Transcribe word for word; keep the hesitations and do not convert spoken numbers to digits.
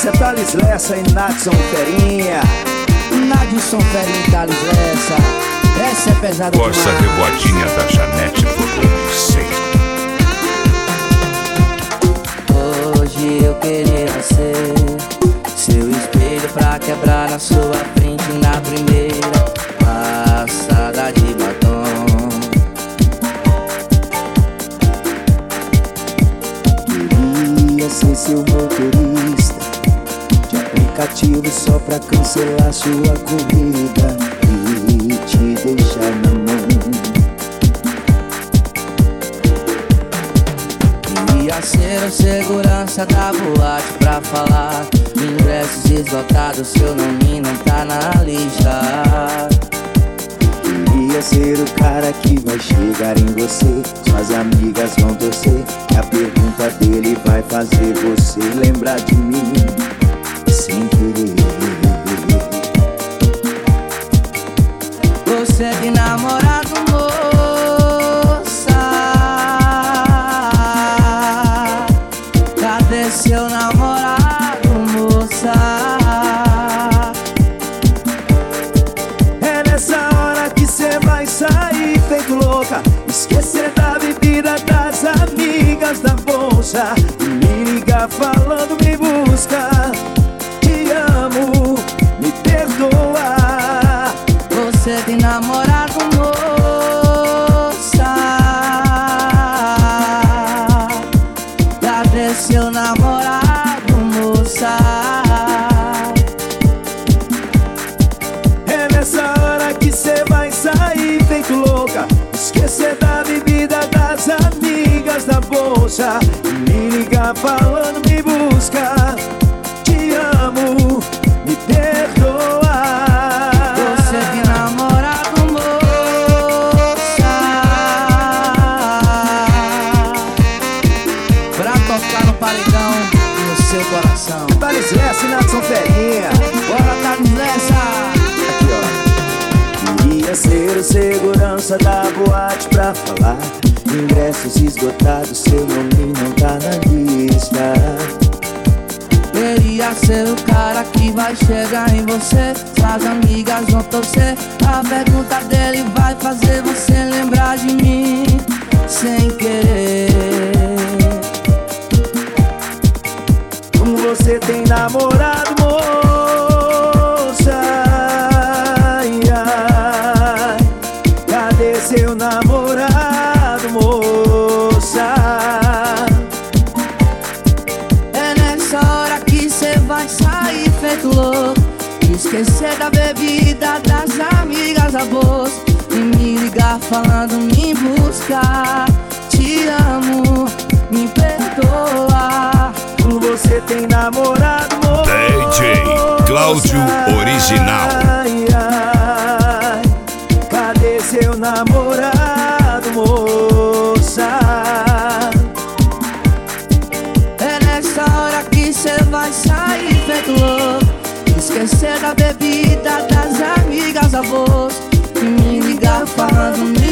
Essa é Thales Lessa e Nadson Ferinha. Nadson Ferinha e Thales Lessa. Essa é pesada demais. Força Revoadinha da Janete Volume seis. Hoje eu queria ser seu espelho pra quebrar na sua frente na primeira passada de batom. Queria ser seu motorista de aplicativo só pra cancelar sua corrida e te deixar na mão. Queria ser o segurança da boate pra falar ingressos esgotados, seu nome não tá na lista. Queria ser o cara que vai chegar em você, suas amigas vão torcer, e a pergunta dele vai fazer você lembrar de mim sem querer. Você tem namorado, moça? Cadê seu namorado, moça? É nessa hora que cê vai sair feito louca, esquecer da bebida, das amigas, da bolsa, e me ligar falando me busca. Te amo, me perdoa. Você tem namorado, moça? Cadê seu namorado, moça? É nessa hora que cê vai sair feito louca, esquecer da bebida, das amigas, da bolsa, e me ligar falando me busca. Te amo, me perdoa. Você tem namorado, moça? Pra tocar no paredão e no seu coração. Thales Lessa e Nadson Ferinha. Bora, Thales Lessa! Aqui, ó. Queria ser o segurança da boate pra falar ingressos esgotados, seu nome não tá na lista. Queria ser o cara que vai chegar em você, suas amigas vão torcer, a pergunta dele vai fazer você lembrar de mim sem querer. Como você tem namorado, moça? Ai, ai. Cadê seu namorado, moça? É nessa hora que cê vai sair feito louco, esquecer da bebida, das amigas, da bolsa, e me ligar falando me buscar. Te amo, me perdoa. Como você tem namorado, moça? D J Cláudio Original. Ai, ai. Cadê seu namorado, moça? É nessa hora que cê vai sair feito louco, esquecer da bebida, das amigas, da bolsa, e me ligar falando me